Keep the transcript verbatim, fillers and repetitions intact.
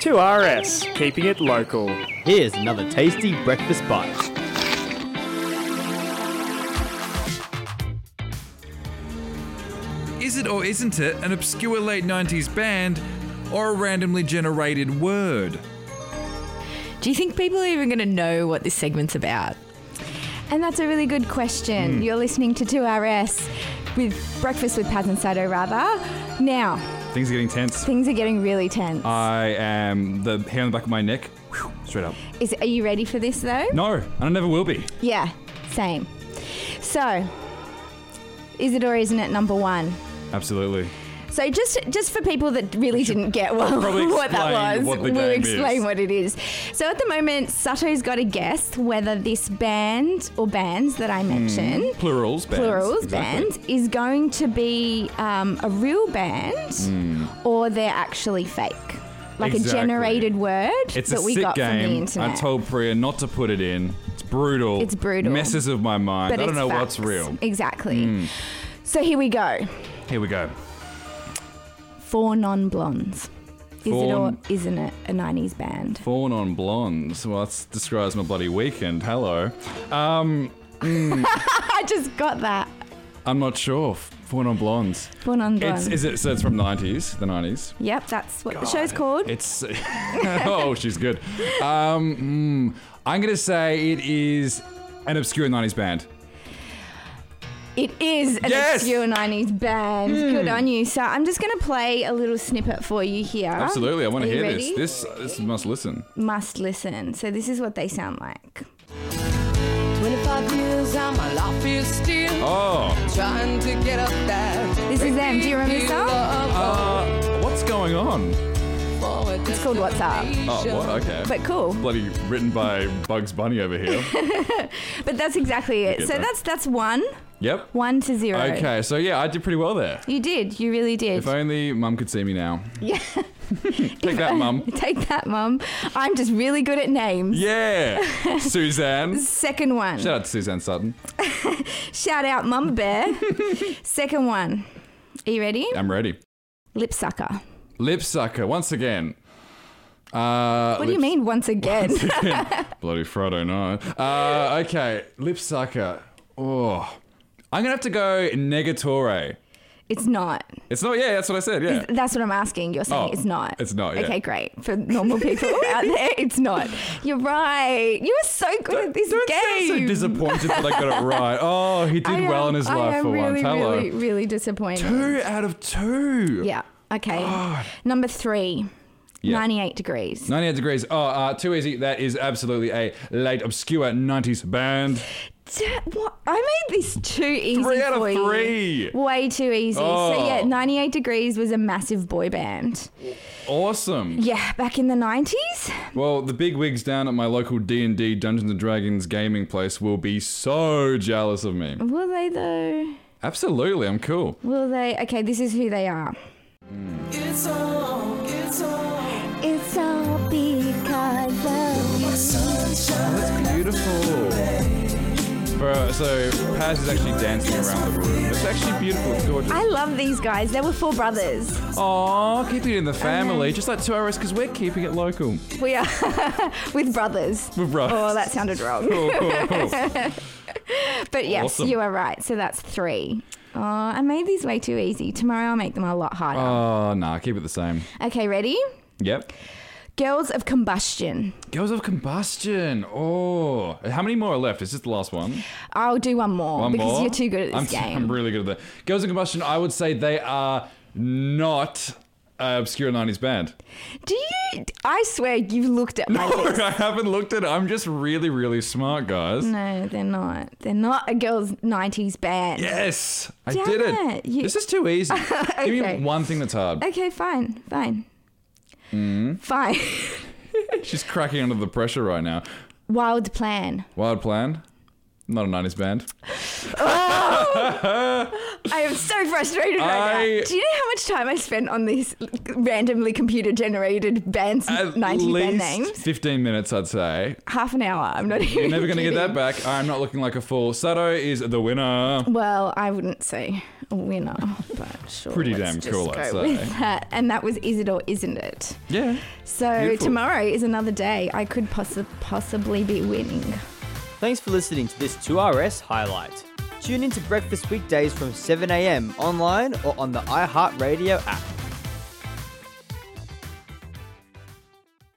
two R S, keeping it local. Here's another tasty breakfast bite. Is it or isn't it an obscure late nineties band or a randomly generated word? Do you think people are even going to know what this segment's about? And that's a really good question. Mm. You're listening to two R S with Breakfast with Paz and Sato, rather. Now, Things are getting tense. things are getting really tense. I am the hair on the back of my neck. Whew, straight up. Is, are you ready for this, though? No, and I never will be. Yeah, same. So, is it or isn't it number one? Absolutely. So just just for people that really didn't get what, probably what that explain was, what the we'll game explain is. what it is. So at the moment, Sato's got to guess whether this band or bands that I mentioned, Plurals, bands. plurals Exactly. band, is going to be um, a real band or they're actually fake. Like Exactly. a generated word It's that a we sick got game. from the internet. I told Priya not to put it in. It's brutal. It's brutal. Messes with my mind. but I don't it's know facts. what's real. Exactly. So here we go. Here we go. Four non-blondes. Is Four- it or isn't it a nineties band? Fawn on blondes. Well, that describes my bloody weekend. Hello. Um, I just got that. I'm not sure. Fawn on blondes. Four non-blondes. It's is it? So it's from nineties, the nineties. Yep, that's what the show's called. It's oh, she's good. Um, mm, I'm gonna say it is an obscure nineties band. It is an Yes! obscure nineties band. Good on you. So I'm just going to play a little snippet for you here. Absolutely, I want Are to you hear ready? this. This this must listen. Must listen. So this is what they sound like. twenty-five years and my life is still Oh, trying to get up that. This is them. Do you remember this song? uh, what's going on? It's called What's Up. Oh, what? Okay. But cool. Bloody written by Bugs Bunny over here. But that's exactly it. get So that. that's that's one. Yep. One to zero. Okay, so yeah, I did pretty well there. You did. You really did. If only Mum could see me now. Yeah. Take that, Mum. Take that, Mum. I'm just really good at names. Yeah, Suzanne. Second one. Shout out to Suzanne Sutton. Shout out, Mama Bear. Second one. Are you ready? I'm ready. Lip sucker. Lip sucker once again. Uh, What do you mean once again? Bloody Frodo, no. Uh, okay, lip sucker. Oh, I'm gonna have to go Negatore. It's not. It's not. Yeah, that's what I said. Yeah. That's what I'm asking. You're saying Oh, it's not. it's not, yeah. Okay, great. For normal people out there, it's not. You're right. You were so good at this Don't game. sound so disappointed that I got it right. Oh, he did I well am- in his I life am for really, once. Hello. really, really disappointed. Two out of two. Yeah. Okay. Number three. Yeah. ninety-eight degrees. ninety-eight degrees. Oh, uh, too easy. That is absolutely a late, obscure nineties band. D- what? I made this too easy Three out of for three. you. Way too easy. Oh. So yeah, ninety-eight degrees was a massive boy band. Awesome. Yeah, back in the nineties. Well, the big wigs down at my local D and D Dungeons and Dragons gaming place will be so jealous of me. Will they though? Absolutely, I'm cool. Will they? Okay, this is who they are. It's all, it's all. It's all because of you. That's beautiful. For, so Paz is actually dancing around the room. It's actually beautiful. It's gorgeous. I love these guys. They were four brothers. Aw, keeping it in the family, just like two R S, because we're keeping it local. We are with brothers. With brothers. Oh, that sounded wrong. Cool, cool, cool. But yes, Awesome. you are right. So that's three. Oh, I made these way too easy. Tomorrow I'll make them a lot harder. Oh, nah, keep it the same. Okay, ready? Yep. Girls of Combustion. Girls of Combustion. Oh, how many more are left? Is this the last one? I'll do one more One because more? you're too good at this I'm, game. I'm really good at that. Girls of Combustion, I would say they are not an obscure nineties band. Do you? I swear you've looked at my list. I haven't looked at it. I'm just really, really smart, guys. No, they're not. They're not a girls' nineties band. Yes, I Damn did it. it. You- This is too easy. Give Okay. me one thing that's hard. Okay, fine, fine. Mm. Fine. She's cracking under the pressure right now. Wild Plan. Wild Plan, not a nineties band. I am so frustrated right I- now. Do you know how much time I spent on these randomly computer-generated bands, At ninety band least names? fifteen minutes, I'd say. Half an hour. I'm not even You're never going to get kidding. that back. I'm not looking like a fool. Sato is the winner. Well, I wouldn't say a winner, but sure. Pretty let's damn just cool, go I'd say. with that. And that was Is It or Isn't It? Yeah. So Beautiful. tomorrow is another day I could possi- possibly be winning. Thanks for listening to this two R S highlight. Tune in to Breakfast weekdays from seven a.m. online or on the iHeartRadio app.